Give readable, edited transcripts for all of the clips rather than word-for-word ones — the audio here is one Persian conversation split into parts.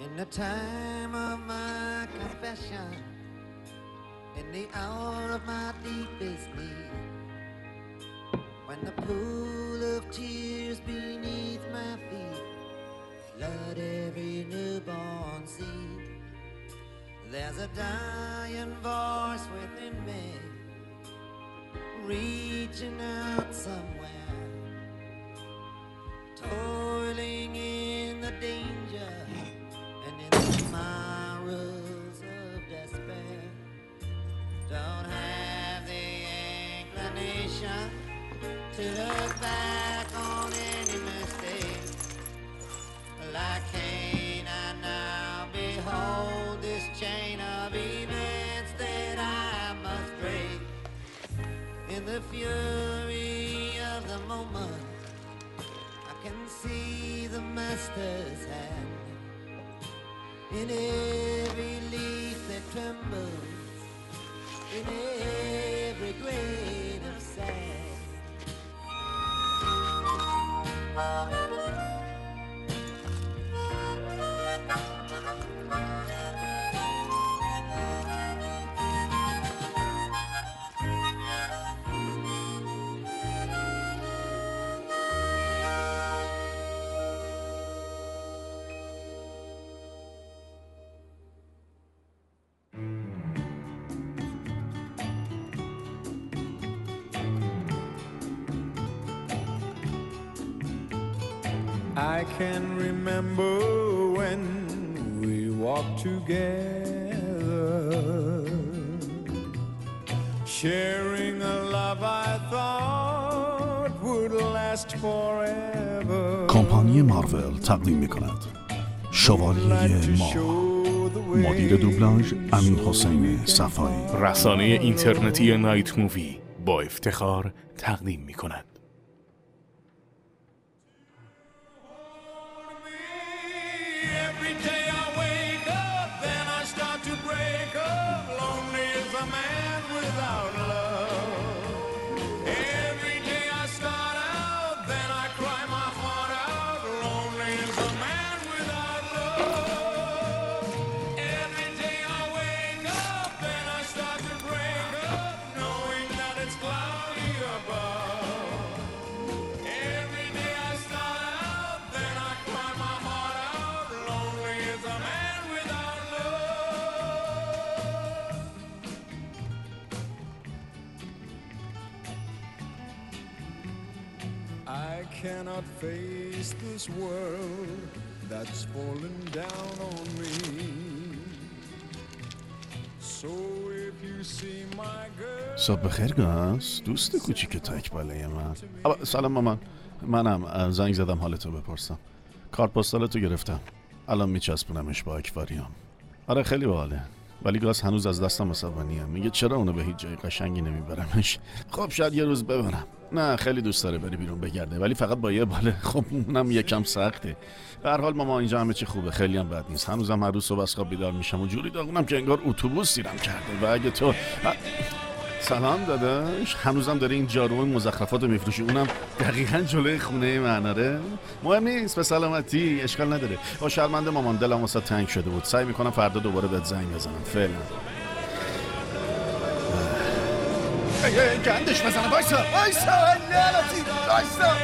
In the time of my confession, in the hour of my deepest need, when the pool of tears beneath my feet flood every newborn seed, there's a dying voice within me, reaching out somewhere, toiling in the danger and in the morals of despair. Don't have the inclination to look back on any mistake. Like Cain, I now behold this chain of events that I must break. In the fury of the moment, I can see the master's hand. In every leaf that trembles, in every grain of sand. I can remember when we walked together, sharing a love I thought would last forever. کمپانی مارول تقدیم می‌کند شوالیه ماه. مدیر دوبلاژ امین حسین صفایی. رسانه اینترنتی نایت مووی با افتخار تقدیم می‌کند. I cannot face this world that's fallen down on me. So if you see my girl. صبح بخیر گاز دوست کوچیک تک بالای من. سلام مامان، منم. زنگ زدم حالتو بپرسم. کارت پستالتو گرفتم، الان میچسبونمش با اکواریوم. آره خیلی باحاله، ولی گاز هنوز از دستم عصبانیه. میگه چرا اونو به هیچ جای قشنگی نمیبرمش. خب شاید یه روز ببرم. نه خیلی دوست داره بری بیرون بگرده، ولی فقط با یه باله. خب اونم یکم سخته. به هر حال ماما اینجا همه چی خوبه، خیلی هم بد نیست. هنوزم هر روز صبح از خواب بیدار میشم و جوری داغونم که انگار اتوبوس سیرم کرده. و اگه تو سلام داداش، هنوزم داره این جارو مزخرفاتو میفروشی، اونم دقیقاً جلوی خونه من. آره مهم نیست، به سلامتی، اشکال نداره. با شرمنده مامان، دلم واسه تنگ شده بود. سعی میکنم فردا دوباره بهت زنگ بزنم. فعلا گندش بزنم. وایسا لعنتی، وایسا.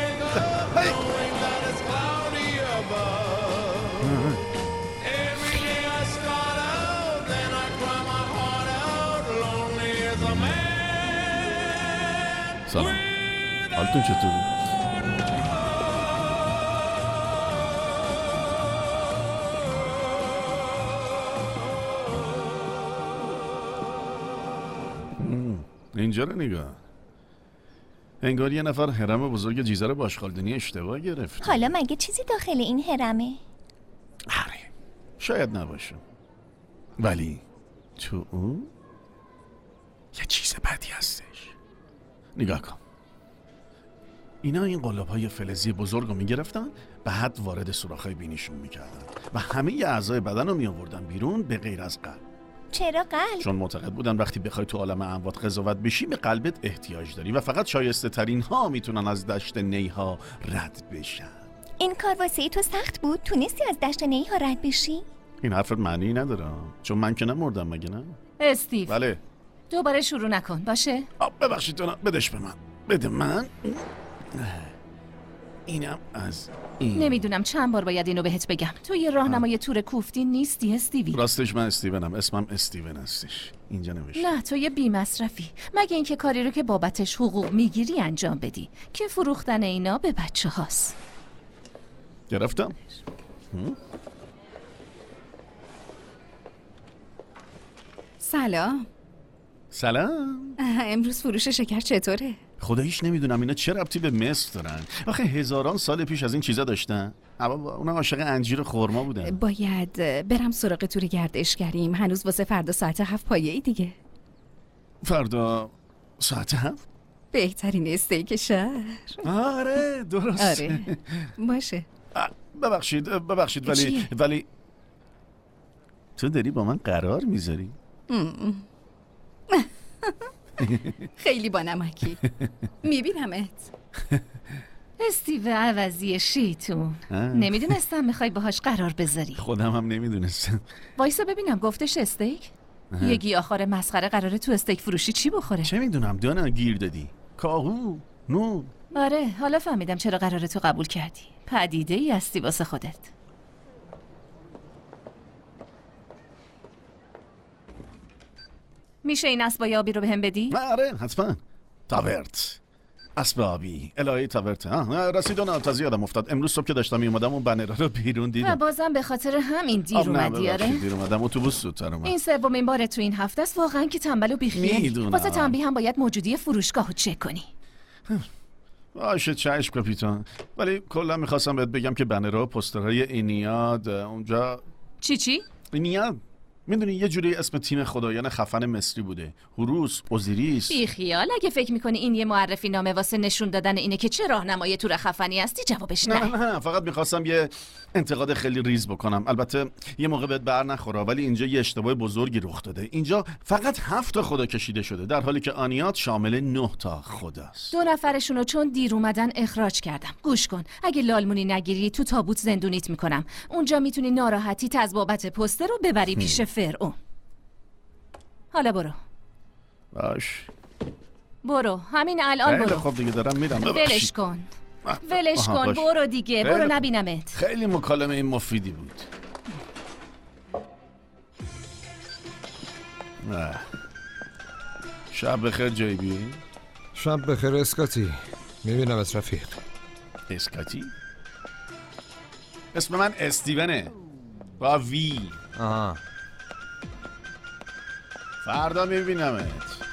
سلام، حالتون چطوره؟ اینجا رو نگاه، انگار یه نفر هرم بزرگ جیزه رو باشخالدنی اشتباه گرفت. حالا مگه چیزی داخل این هرمه؟ آره شاید نباشه، ولی تو اون یه چیز بدی هستش. نگاه کن، اینا این قلاب‌های فلزی بزرگ رو میگرفتن، بعد وارد سوراخ‌های بینیشون میکردن و همه ی اعضای بدن رو میآوردن بیرون به غیر از قلب. چرا قلب؟ چون معتقد بودن وقتی بخوای تو عالم اموات قضاوت بشی به قلبت احتیاج داری و فقط شایسته ترین ها میتونن از دشت نیها رد بشن. این کار واسه تو سخت بود؟ تونستی از دشت نیها رد بشی؟ این حرفت معنی نداره، چون من که نمردم مگه نه؟ استیو بله. دوباره شروع نکن باشه؟ ببخشید جناب، بدش به من. بده من. اینم از این. نمیدونم چند بار باید اینو بهت بگم. تو یه راهنمای تور کوفتی نیستی استیوی. راستش من استیونم، اسمم استیون هستش. اینجا نوشته. نه تو یه بی مصرفی. مگه اینکه کاری رو که بابتش حقوق میگیری انجام بدی که فروختن اینا به بچه هاست. گرفتم. سلام. سلام. امروز فروش شکر چطوره؟ خداییش نمیدونم اینا چه ربطی به مصر دارن. آخه هزاران سال پیش از این چیزا داشتن. اما اونا عاشق انجیر خرما بودن. باید برم سراغ تور گردشگریم. هنوز واسه فردا ساعت 7 پایه‌ای دیگه. فردا ساعت 7؟ بهترین استیک شهر. آره درست. آره باشه. ببخشید ولی تو داری با من قرار میذاری؟ خیلی با نمکی. میبینمت. استیو عوضی شیطون. نمیدونستم میخوای باهاش قرار بذاری. خودم هم نمیدونستم. وایسا ببینم گفتش استیک؟ یه گیاهخوار مسخره قراره تو استیک فروشی چی بخوره؟ چه میدونم دانا، گیر دادی. کاهو نو. آره حالا فهمیدم چرا قراره تو قبول کردی. پدیده ای هستی واسه خودت. میشه این اسب آبی رو بهم بدی؟ آره حتما. تاورت اسب آبی الهی تاورت. رسیدون تازه یادم افتاد امروز صبح که داشتم میومدم اون بنر رو بیرون دیدم. و بازم به خاطر همین دیر اومدی. آره دیر اومدم، اتوبوس زودتر اومد. این سومین بار تو این هفته است واقعا که تنبل و بیخیالی. واسه تنبیه هم باید موجودی فروشگاه رو چک کنی. باشه چشم کاپیتان، ولی کلا میخواستم بهت بگم که بنرها و پوسترهای اینیاد اونجا. چی؟ اینیاد میدونی یه جوری اسم تیم خدایان خفن مصری بوده. هوروس، اوزیریس. بی خیال اگه فکر میکنی این یه معرفی نامه واسه نشون دادن اینه که چه راهنمای تور خفنی هستی، جوابش نه فقط میخواستم یه انتقاد خیلی ریز بکنم. البته یه موقع بهت بر نخوره، ولی اینجا یه اشتباه بزرگی رخ داده. اینجا فقط 7 تا خدا کشیده شده، در حالی که آنیات شامل 9 تا خداست. 2 نفرشونو چون دیر اومدن اخراج کردم. گوش کن، اگه لالمونی نگیری تو تابوت زندونیت میکنم. اونجا میتونی ناراحتیت از بابت پوستر رو ببری پیش فرعون. حالا برو. باش. برو همین الان برو. خب دیگه دارم میرم. ولش کن. ولش کن. برو دیگه. برو نبینمت. خیلی مکالمه این مفیدی بود. شب بخیر جیبی. شب بخیر اسکاتی. میبینمت رفیق. اسکاتی؟ اسم من استیونه با وی. آها. فردا میبینمت.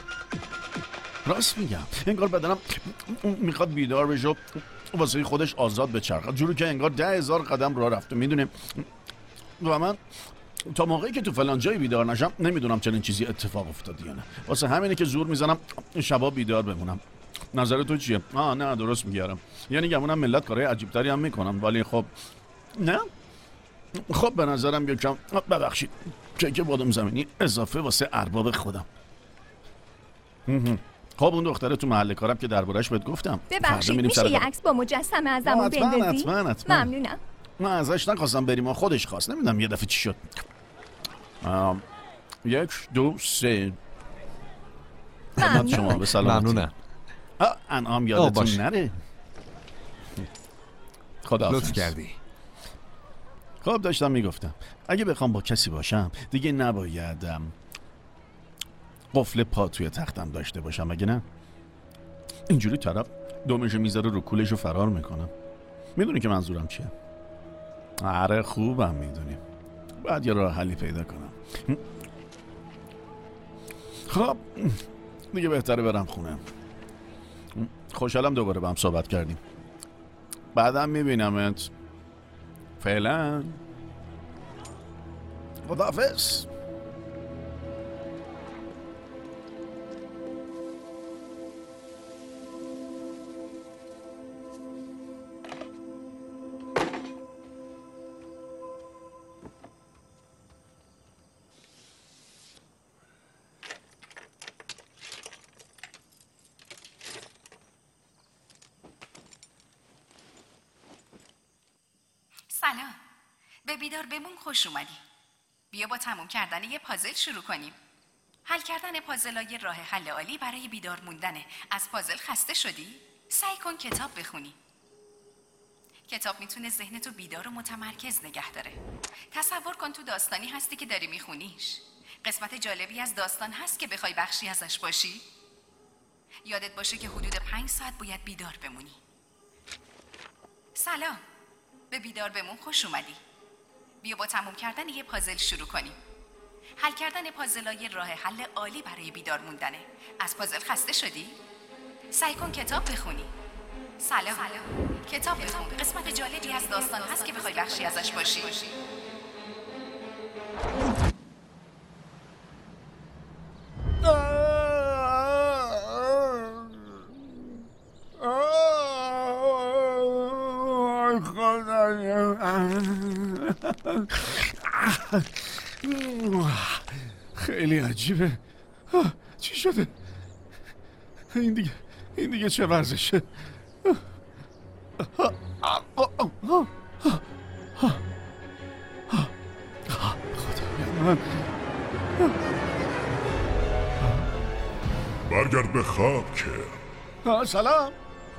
راست میگم، انگار بدنم میخواد بیدار بشه و واسه خودش آزاد بچرخه، جوری که انگار 10,000 قدم راه رفته. میدونی و من تا موقعی که تو فلان جایی بیدار نشم نمیدونم چنین چیزی اتفاق افتاد یا نه. واسه همینه که زور میزنم شبا بیدار بمونم. نظر تو چیه؟ نه درست میگم. یعنی گمونم ملت کارهای عجیب تری هم میکنم، ولی خب نه. خب به نظرم یکم ببخشید کیک بادام زمینی اضافه واسه ارباب خودم. خب اون دختره تو محل کارم که دربارش بهت گفتم. ببخشید میشه یه عکس با مجسمه ازمون بندازی؟ حتما. ممنونم. من ازش نخواستم بریم و خودش خواست. نمیدونم یه دفعه چی شد. 1 2 3. شما به سلامتی. ممنونم. انعام یادتون نره. خدا لطف کردی. خب داشتم میگفتم اگه بخوام با کسی باشم دیگه نباید قفل پا توی تختم داشته باشم، اگه نه اینجوری طرف دومشو میذاره رو کولشو فرار میکنم. میدونی که منظورم چیه؟ آره خوبم میدونیم. باید یه راه حلی پیدا کنم. خب دیگه بهتره برم خونه. خوشحالم دوباره با هم صحبت کردیم. بعدم میبینمت. فعلا خداحافظ. سلام. به بیدار بمون خوش اومدی. بیا با تموم کردن یه پازل شروع کنیم. حل کردن پازل‌های راه حل عالی برای بیدار موندنه. از پازل خسته شدی؟ سعی کن کتاب بخونی. کتاب میتونه ذهنتو بیدار و متمرکز نگه داره. تصور کن تو داستانی هستی که داری میخونیش. قسمت جالبی از داستان هست که بخوای بخشی ازش باشی؟ یادت باشه که حدود 5 ساعت باید بیدار بمونی. سلام، به بیدار بمون خوش اومدی. بیا با تموم کردن یه پازل شروع کنیم. حل کردن پازل‌های راه حل عالی برای بیدار موندنه. از پازل خسته شدی؟ سعی کن کتاب بخونی. سلام. کتاب بخون. قسمت جالبی از داستان هست که بخوای بخشی ازش باشی. خیلی عجیبه. چی شده؟ این دیگه چه ورزشه؟ خدای من. برگرد به خواب که سلام.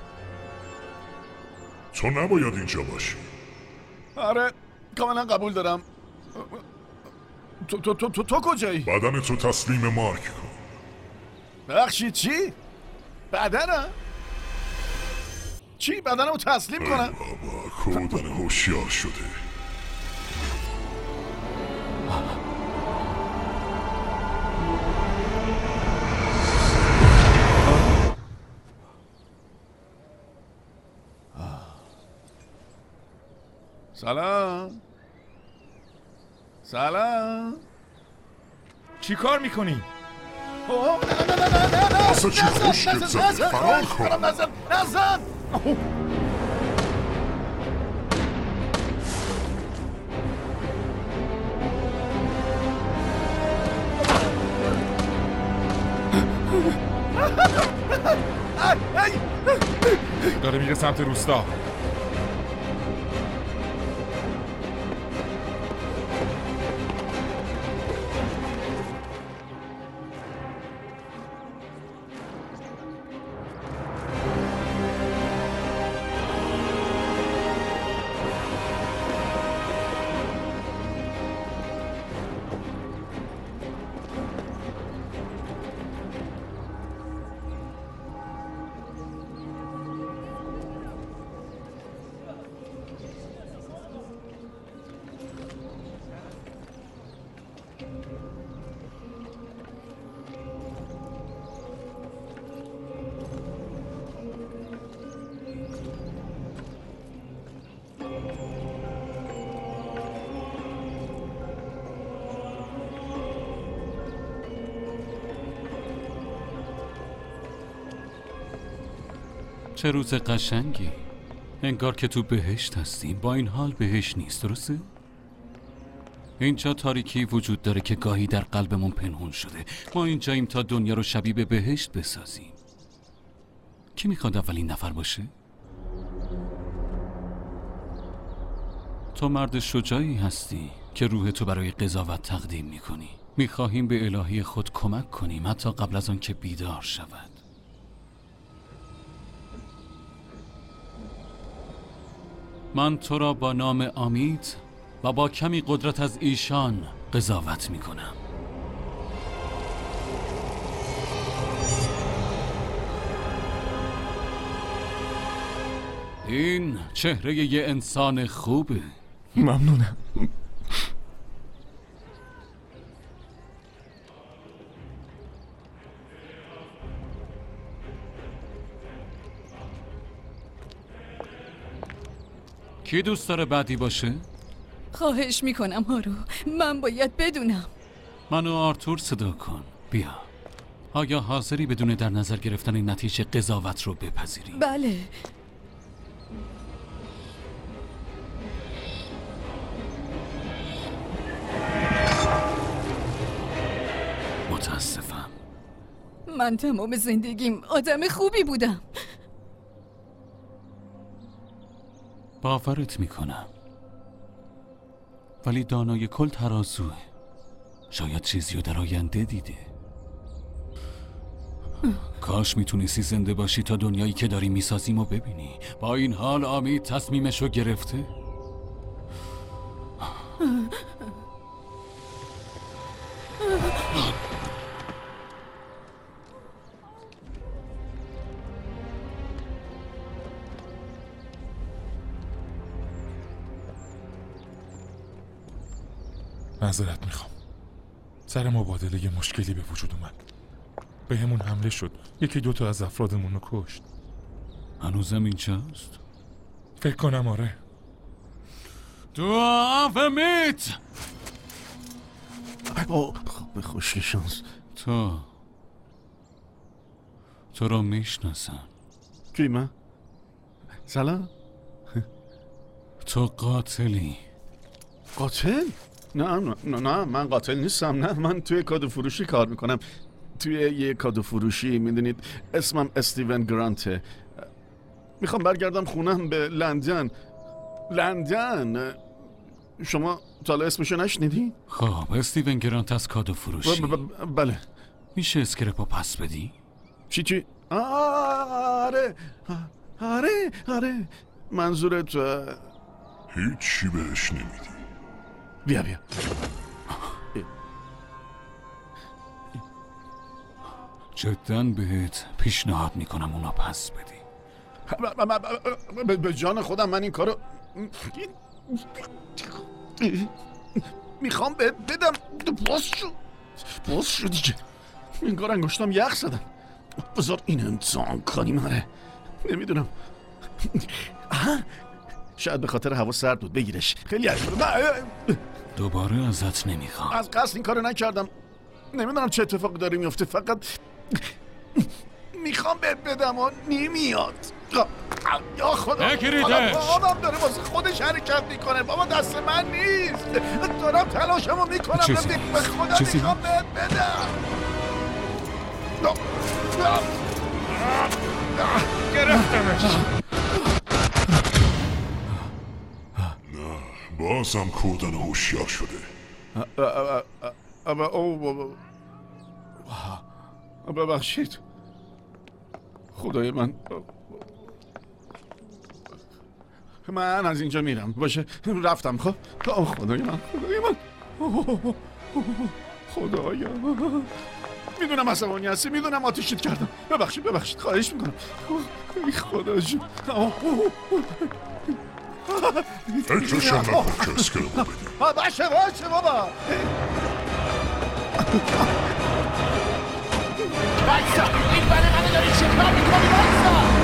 تو نباید اینجا باشی. آره کاملا قبول دارم. تو کجایی؟ بدن تو تسلیم مارک کن. بخشی چی؟ بدنم؟ چی بدنمو تسلیم کنم؟ بابا کودن هوشیار شده. سلام. چی کار میکنی؟ نه اصلا چی خوشگل زدی؟ فرار کن. نزن. داره میره سمت روستا. چه روز قشنگی. انگار که تو بهشت هستیم. با این حال بهشت نیست، درسته؟ اینجا تاریکی وجود داره که گاهی در قلبمون پنهون شده. ما اینجاییم تا دنیا رو شبیه به بهشت بسازیم. کی میخواد اولین نفر باشه؟ تو مرد شجاعی هستی که روح تو برای قضاوت تقدیم میکنی. میخواهیم به الهی خود کمک کنیم حتی قبل از آن که بیدار شود. من تو را با نام آمید و با کمی قدرت از ایشان قضاوت می کنم. این چهره یه انسان خوبه. ممنونم. کی دوست داره بعدی باشه؟ خواهش میکنم هارو، من باید بدونم. منو آرتور صدا کن. بیا. آیا حاضری بدون در نظر گرفتن نتیجه قضاوت رو بپذیری؟ بله. متاسفم. من تمام زندگیم آدم خوبی بودم. باورت میکنم، ولی دانای کل ترازوه. شاید چیزی رو در آینده دیده. کاش میتونستی زنده باشی تا دنیایی که داری میسازیم و ببینی. با این حال آمید تصمیمشو گرفته. معذرت میخوام. سر مبادله یه مشکلی به وجود اومد. به همون حمله شد. یکی دوتا از افرادمون رو کشت. هنوزم اینجاست؟ فکر کنم آره. تو آفمیت! به خوشی شانس. تو رو میشناسم. کی من؟ سلام؟ تو قاتلی. قاتل؟ نه من قاتل نیستم. نه، من توی کادو فروشی کار میکنم. توی یه کادو فروشی، میدونید اسمم استیون گرانته. میخوام برگردم خونم به لندن. شما تا حالا اسمشو نشنیدی؟ خب استیون گرانت از کادو فروشی. بله. میشه اسکرپو پس بدی؟ چی؟ آره منظورت هیچی بهش نمیدی. بیا جداً بهت پیشنهاد میکنم اونا پس بدی. به جان خودم من این کارو میخوام بدم. باز شو دیگه. این کار انگشتم یخ زدم. بذار این امتحان کنیم. آره نمیدونم. شاید به خاطر هوا سرد بود بگیرش. خیلی عجیبه. دوباره ازت نمیخوام. از قصد این کارو نکردم. نمیدونم چه اتفاقی داره میفته. فقط میخوام بدم و نمیاد. یا خدا آدم داره واسه خودش حرکت میکنه. بابا دست من نیست. دارم تلاشمو میکنم. به خدا میخوام بدم. گرفتمش. نه بازم کودن هوشیار شده. ببخشید خدای من از اینجا میرم. باشه رفتم. خب خدای من خدایا میدونم عصبانی هستی. میدونم آتیشت کردم. ببخشید خواهش میکنم. خدا جون فکرشم نکن که اسکرپو بدی. باشه بابا. بایستا این بله منو داری چه کار میکنی؟ بایستا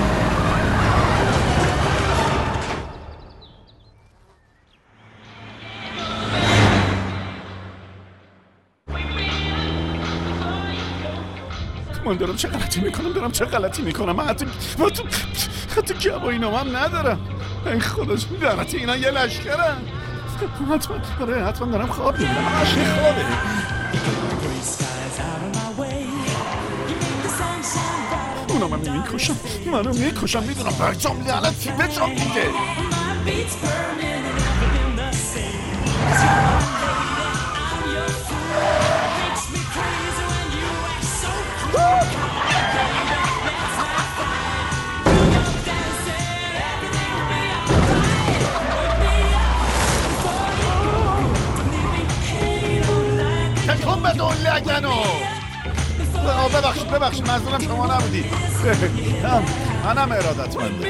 من دارم چه غلطی میکنم. من حتی گواهینامه هم ندارم. ای خدا جون لعنتی اینا یه لشکرن. حتما دارم خواب میبینم. عشق خوابه. اونا منو میکشم. میدونم برجام لعنتی بجام دیگه. تکون به دون لگنو. ببخشید منظورم شما نبودی. منم ارادتمنده.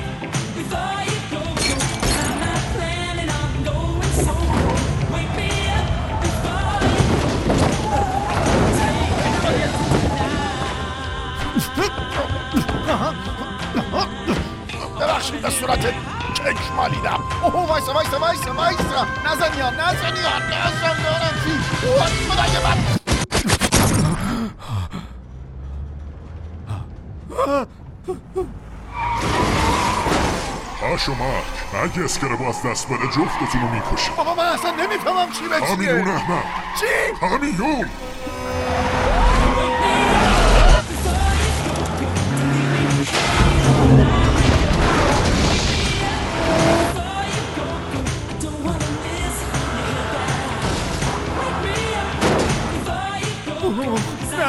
ببخشید به صورت کک مالیدم. وایسا نزن دارم چی خدای من. پاشو مارک. اگه اسکرپو از دست بده جفتتونو میکشم. بابا من اصلا نمیفهمم چی به چیه. همین اون احمد. چی؟ همین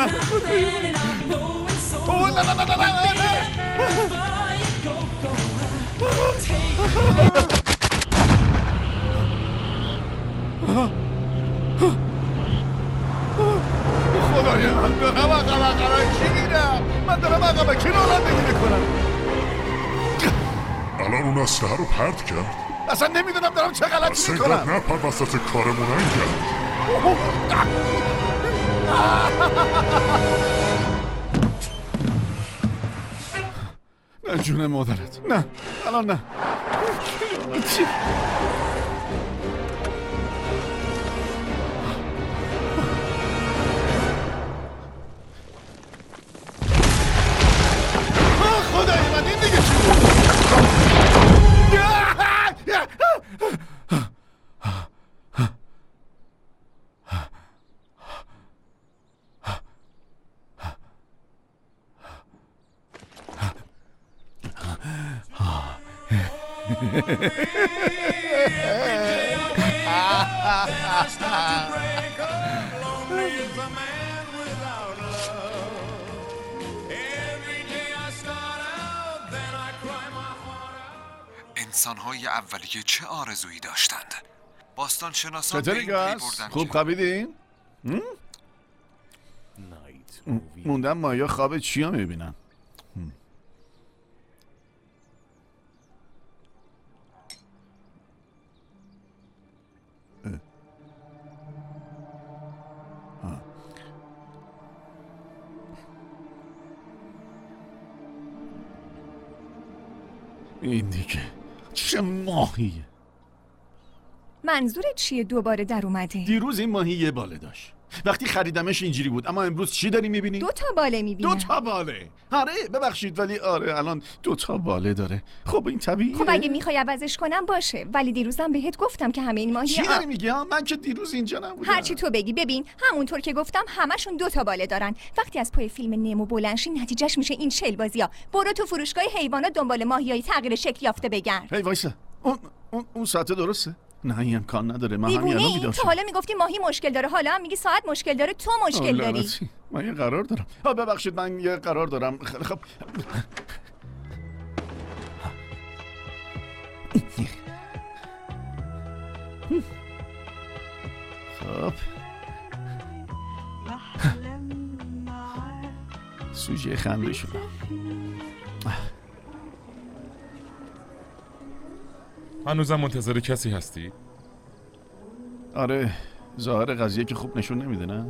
خدایا من دارم عقب کی میرم؟ من دارم عقب کی رانندگی میکنم؟ الان اون اسلحه رو پرت کرد. اصلا نمیدونم دارم چه غلطی میکنم. اصلا نپر وسط کارمون کرد. نه جون مادرت، نه الان نه. خدای من این دیگه چی بود؟ انسان‌های اولیه چه آرزویی داشتند؟ باستان شناسان چطوری گاز؟ خوب خوابیدین؟ موندم مایا خواب چیا میبینن؟ این دیگه چه ماهیه؟ منظورت چیه دوباره در اومده؟ دیروز این ماهی یه باله داشت. وقتی خریدمش اینجوری بود، اما امروز چی داری میبینی؟ 2 تا باله میبینم. 2 تا باله؟ آره ببخشید ولی آره الان 2 تا باله داره. خب این طبیعیه. خب اگه میخوای عوضش کنم باشه، ولی دیروزم بهت گفتم که همه این ماهی چی داری میگی؟ من که دیروز اینجا نبودم. هرچی تو بگی. ببین همونطور که گفتم همشون 2 تا باله دارن. وقتی از پای فیلم نمو بلنشی نتیجهش میشه این شلبازی‌ها. برو تو فروشگاه حیوانات دنبال ماهیای تغییر شکل یافته بگرد. هی وایسا. اون ساعت درسته؟ نه این امکان نداره. من همین الان بیدار شدم. تو حالا میگفتی ماهی مشکل داره، حالا هم میگی ساعت مشکل داره، تو مشکل داری. من یه قرار دارم. ببخشید من یه قرار دارم. خیلی خب. خب سوژه خنده شدم. هنوزم منتظر کسی هستی؟ آره ظاهر قضیه که خوب نشون نمیده نه؟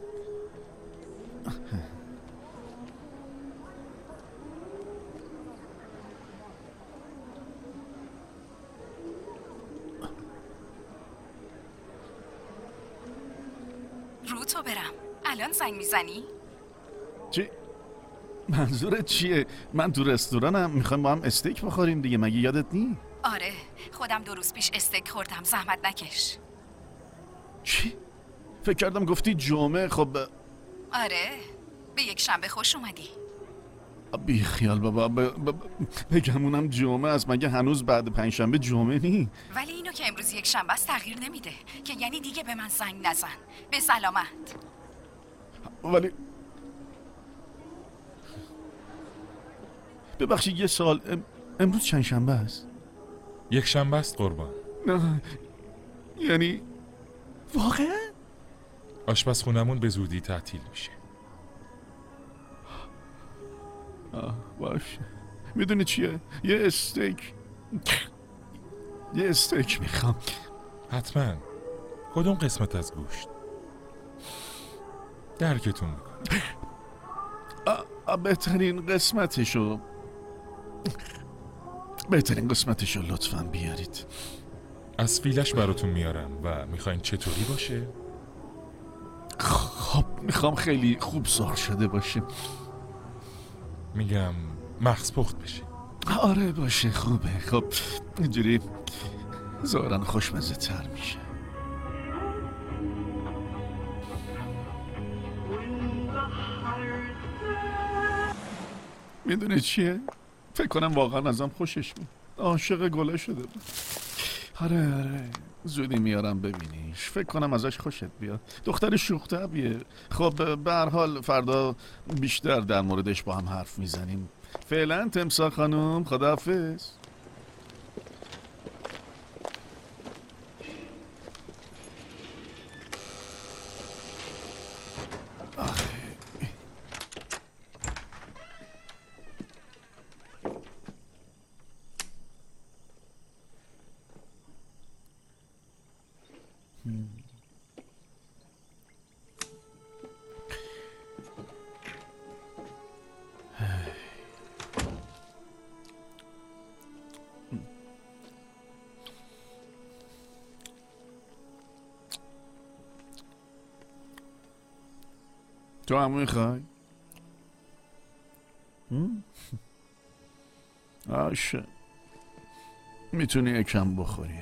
رو تو برم الان زنگ میزنی؟ چی؟ منظورت چیه؟ من تو رستورانم میخوایم با هم استیک بخوریم دیگه، مگه یادت نی؟ آره خودم 2 روز پیش استیک خوردم، زحمت نکش. چی؟ فکر کردم گفتی جمعه. خب آره به یک شنبه خوش اومدی. بی خیال بابا بگمونم جمعه است، مگه هنوز بعد 5 شنبه جمعه نی؟ ولی اینو که امروز یک شنبه است تغییر نمیده که یعنی دیگه به من زنگ نزن. به سلامت. ولی ببخشید یه سال امروز چند شنبه است؟ یک شنبه است قربان. نه یعنی واقعا؟ آشپزخونمون به زودی تعطیل میشه. باشه میدونی چیه؟ یه استیک میخوام. حتما. کدوم قسمت از گوشت؟ درکتون میکنم. بهترین قسمتشو لطفاً بیارید. از فیلش براتون میارم. و میخواین چطوری باشه؟ خب میخوام خیلی خوب سرخ شده باشه. میگم مغز پخت بشه. آره باشه خوبه. خب اینجوری ظاهراً خوشمزه تر میشه. میدونی چیه؟ فکر کنم واقعا ازم خوشش بود. عاشق گله شده بود. آره زودی میارم ببینیش. فکر کنم ازش خوشت بیاد. دختر شوخ طبعیه. خب به هر حال فردا بیشتر در موردش با هم حرف میزنیم. فعلا تمساح خانم خداحافظ. تو هم میخوای؟ آشه میتونی یکم بخوری.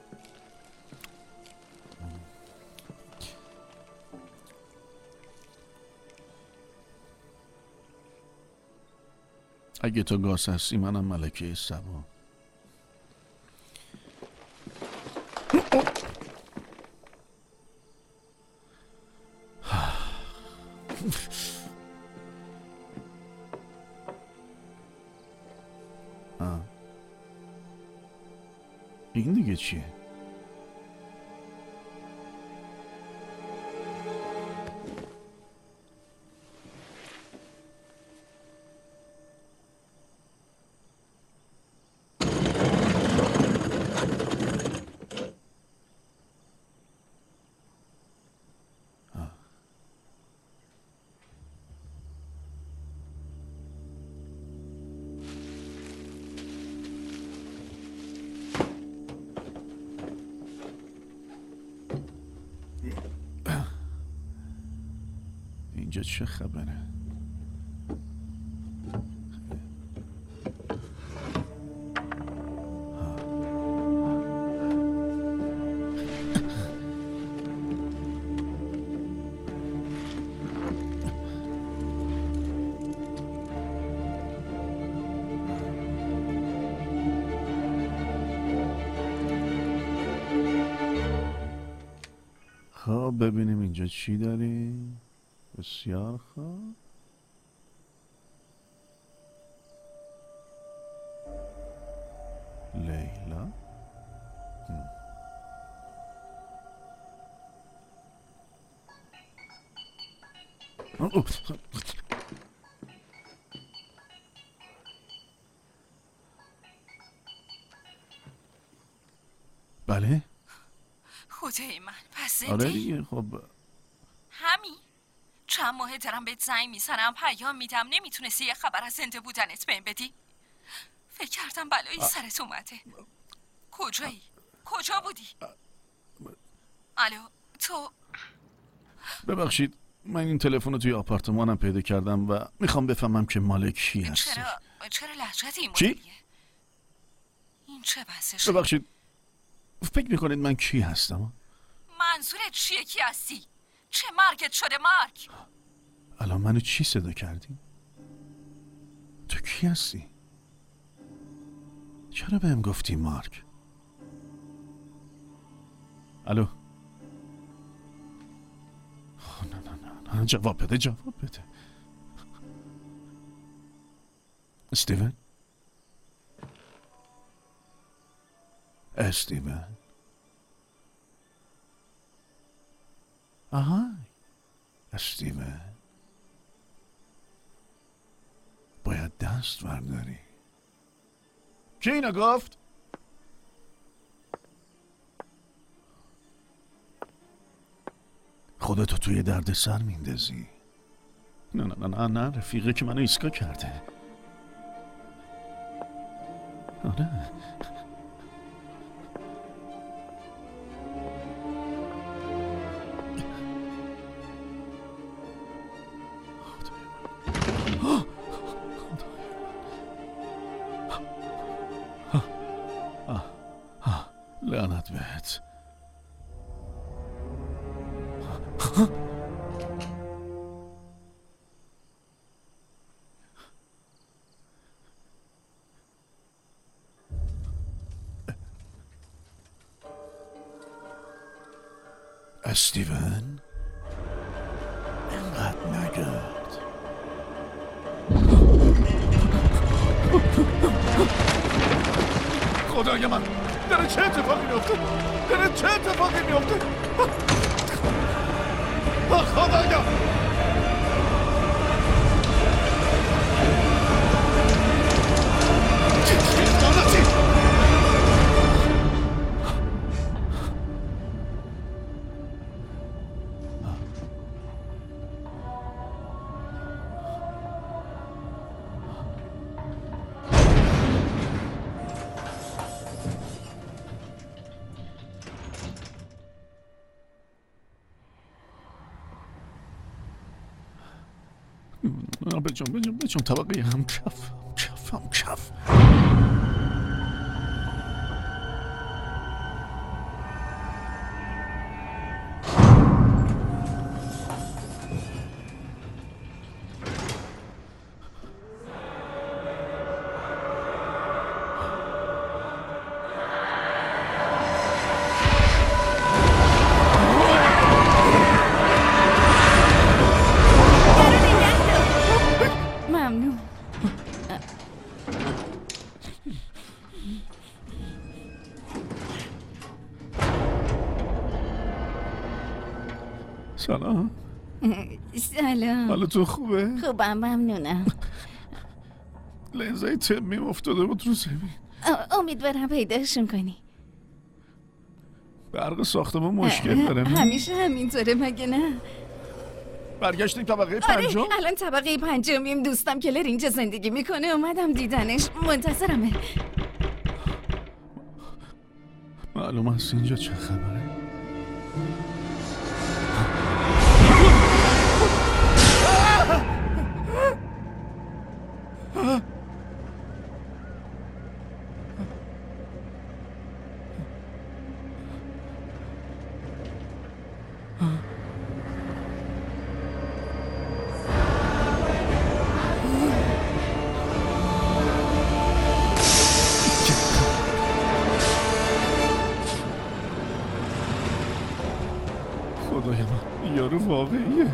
اگه تو گاز هستی منم ملکه سبا. این دیگه چیه؟ اینجا چه خبره؟ خب ببینیم اینجا چی داریم. بسیار خوب. لیلا بله خدای من پس آره زنده دیگه. خب همین چند ماه دارم بهت زنگ میزنم پیام میدم نمیتونستی یه خبر از زنده بودنت بهم بدی. فکر کردم بلایی سرت اومده. کجایی؟ کجا بودی؟ الو تو ببخشید من این تلفن رو توی آپارتمانم پیدا کردم و میخوام بفهمم که مالک کی هستی. چرا لهجت این چی؟ مدلیه؟ این چه بحثشه؟ ببخشید فکر میکنید من کی هستم؟ منظورت چیه کی هستی؟ چه مرگت شده مرگ؟ الان منو چی صدا کردی؟ تو کی هستی؟ چرا بهم گفتی مارک؟ الو نه جواب بده استیون آهای استیون باید دست برداری. کی اینو گفت؟ خودتو توی درد سر میندازی. نه رفیقه که منو ایسکا کرده. آره لعنت بهت. استیون اینقدر نگرد. خدای من، داره چه اتفاقی میفته؟ خدایا بجام طبقه هم کف. سلام. حالا تو خوبه؟ خوبم، ممنونم. لنزای تمی افتاده بود رو زمین. امیدوارم پیداشون کنی. برق ساختمون مشکل داره. همیشه همینطوره مگه نه؟ برگشتیم طبقه پنجم؟ الان طبقه پنجمیم. دوستم کلر اینجا زندگی میکنه، اومدم دیدنش. منتظرمه. معلوم است اینجا چه خبره؟ خدای من، یارو واقعیه.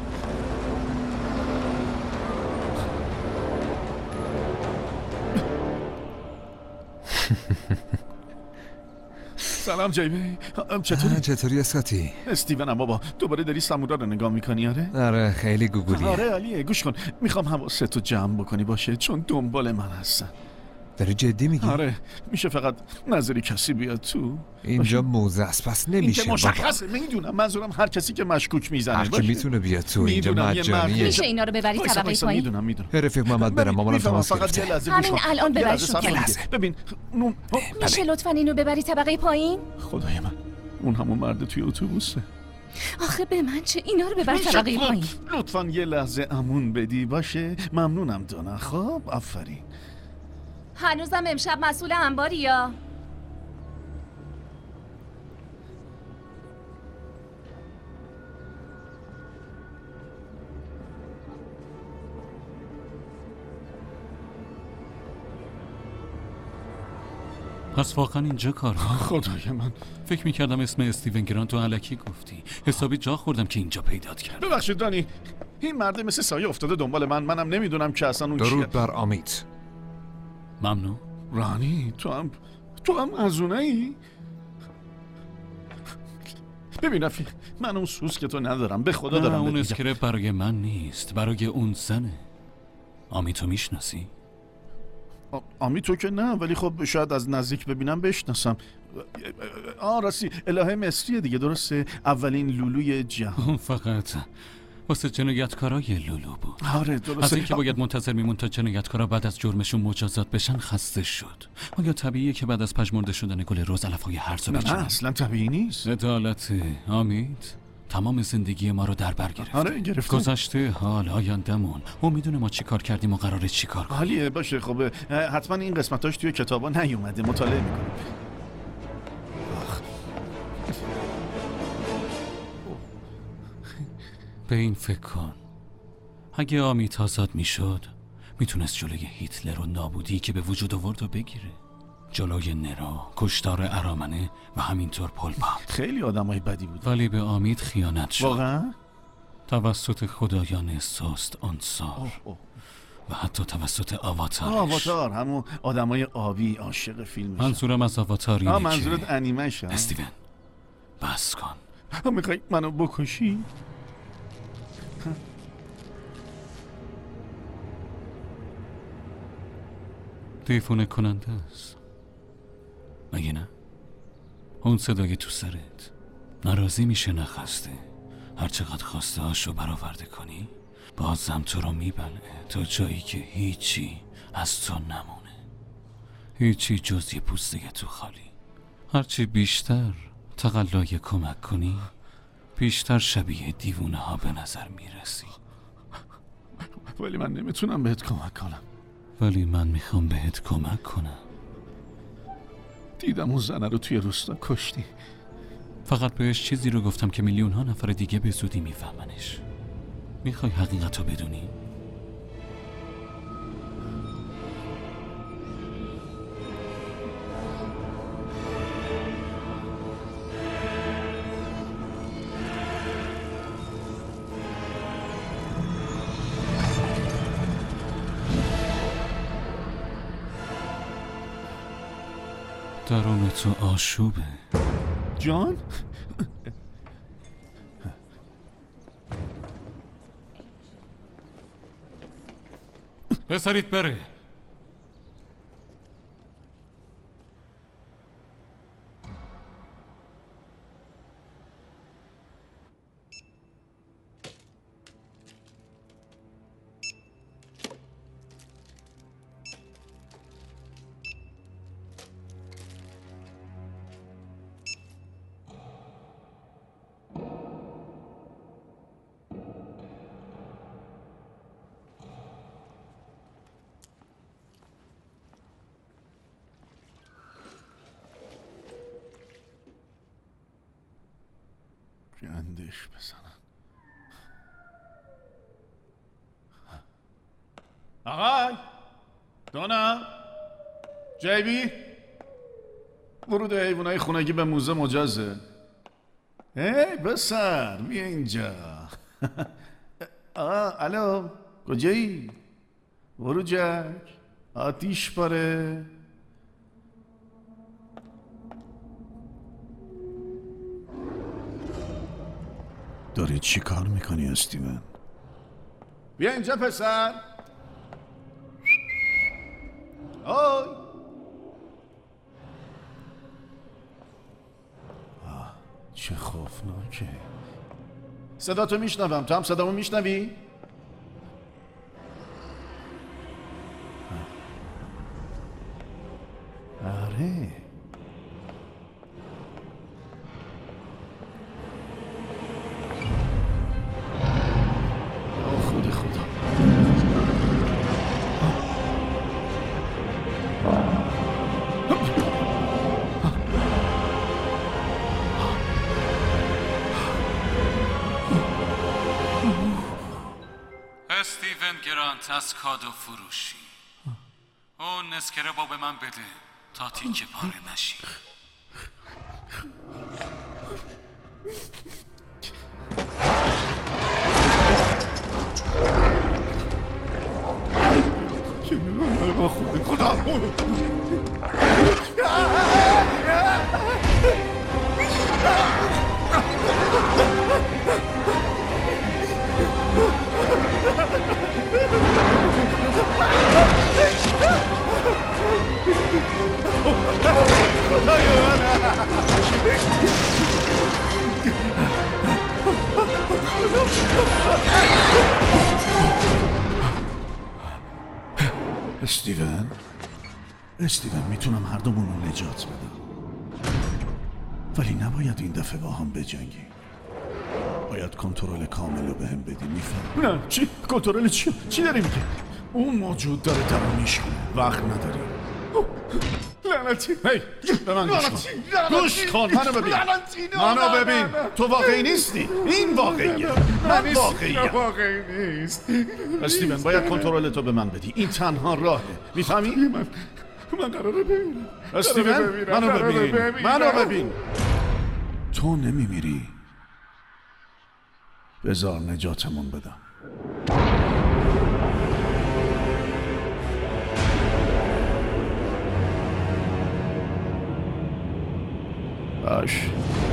سلام جیمی، چطوری اسکاتی؟ استیونم بابا. دوباره داری سامورا رو نگاه میکنی؟ آره خیلی گوگلیه. آره عالیه. گوش کن، میخوام حواستو جمع بکنی باشه، چون دنبال من هستن. داری جدی میگی؟ آره. میشه فقط نظری کسی بیاد تو؟ اینجا موزه است، پس نمیشه. اینجا مشخصه. میدونم، منظورم هر کسی که مشکوک میزنه هر کی میتونه بیاد تو. اینجا مجانیه. میشه اینا رو ببری طبقه پایین؟ میدونم. رفیق محمد برم، مامانم تماس گرفته. همین الان ببرشون. ببین میشه لطفا اینو ببری طبقه پایین؟ خدای من، اون همون مرد توی اتوبوسه. آخه به من چه؟ اینا رو ببر طبقه پایین. لطفا یه لحظه امون بدی باشه. ممنونم دانا. خب آفرین. هنوزم امشب مسئول انباری یا؟ پس واقعا اینجا کار. خدای من، فکر میکردم اسم استیون گرانت تو الکی گفتی. حسابی جا خوردم که اینجا پیدات کرد. ببخشید دانی، این مرد مثل سایه افتاده دنبال منم نمیدونم که اصلا اون درود بر آمیت. ممنون. رانی، تو هم از اونایی؟ ببین رفیق، من اون سوس که تو ندارم، به خدا دارم. اون اسکریپت برای من نیست، برای اون زنه. آمیتو میشناسی؟ آمیتو که نه، ولی خب شاید از نزدیک ببینم بشناسم. راستی الهه مصریه دیگه، درسته؟ اولین لولوی جهان. فقط واسه جنایتکارای لولو بود. آره درسته. از اینکه باید منتظر میمون تا جنایتکارا بعد از جرمشون مجازات بشن خسته شد. آیا طبیعیه که بعد از پژمرده شدن گل رز علف‌های هرزو بچینن؟ نه اصلا طبیعی نیست. عدالت امید تمام زندگی ما رو در بر گرفت. آره گرفته. گذشته، حال، آینده‌مون. اون میدونه ما چی کار کردیم و قراره چی کار کنیم. حالیه باشه. خب حتما این قسمتاش توی کتابا نیومده، مطالعه میکنم. به این فکر کن، اگه آمیت آزاد میشد میتونست جلوی هیتلر و نابودی که به وجود آورد رو بگیره. جلوی نرو، کشتار ارامنه و همینطور پلپا. خیلی آدمای بدی بود، ولی به آمید خیانت شد. واقعا؟ توسط خدایان سست انصار و حتی توسط آواتارش. آواتار، همون آدمای آبی عاشق فیلم میشن. منظورم از آواتار اینه که منظورت انیمه‌شه؟ استیون بس کن. میخوای منو بکشی؟ دیوونه کننده است مگه نه؟ اون صدای تو سرت ناراضی میشه نخسته. هر چقدر خواسته هاشو برآورده کنی بازم تو رو میبلعه تا جایی که هیچی از تو نمونه، هیچی جز یه پوسته تو خالی. هرچی بیشتر تقلای کمک کنی بیشتر شبیه دیوونه ها به نظر میرسی. ولی من نمیتونم بهت کمک کنم. ولی من میخوام بهت کمک کنم. دیدم اون زنه رو توی روستا کشتی. فقط بهش چیزی رو گفتم که میلیون ها نفر دیگه به زودی میفهمنش. میخوای حقیقت رو بدونی؟ درون تو آشوبه جان؟ بذارید بره. گندش بزنن. آقای دونا جیبی ورود حیوانای خونگی به موزه مجازه. هی بسر بیا اینجا. الو کجایی؟ برو جک آتیش پاره. داری چی کار میکنی استیون؟ بیا اینجا پسر. آی چه خوفناکه. صدا تو میشنوم، تو هم صدامو میشنوی؟ آره خود خدا. استیون گرانت از کادو فروشی. اون نسکره با به من بده تا تیکه پاره نشی. با خود خدا استیون میتونم هر دومون رو نجات بدم، ولی نباید این دفعه با هم بجنگی. باید کنترل کامل رو بهم بدی. میفهم؟ نه چی؟ کنترل چی؟ چی داری میگی؟ اون موجود داره درو میشکنه، وقت نداری. لعنتی. هی به من گوش کن. منو ببین. منو ببین. تو واقعی نیستی. این واقعیه. من واقعی نیست. استیون باید کنترل تو به من بدی. این تنها راهه. میفهمی؟ من قراره ببینم. استیون منو ببین. تو نمیمیری. بذار نجاتمون بدم. باش.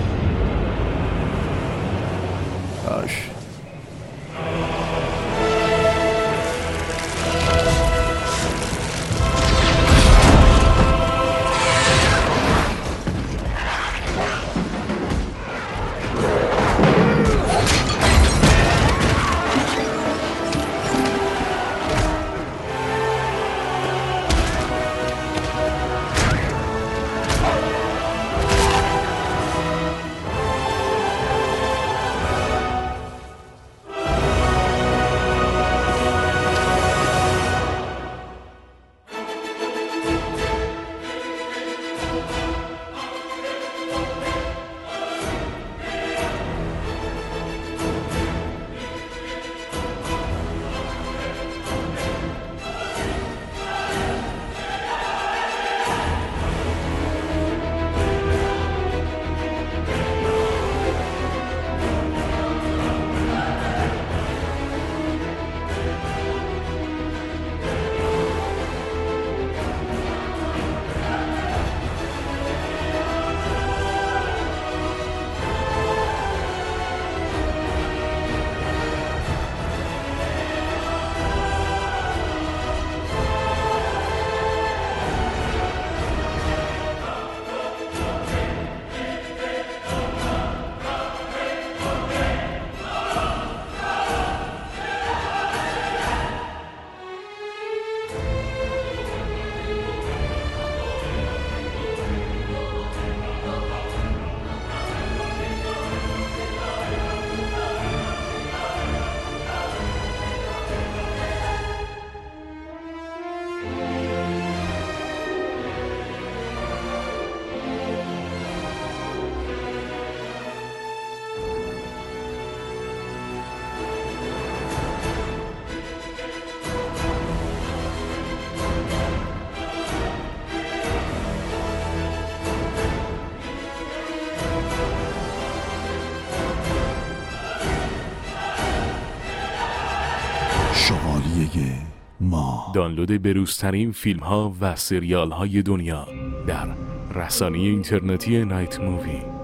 شوالیه ما. دانلود بروزترین فیلم ها و سریال های دنیا در رسانه اینترنتی نایت مووی.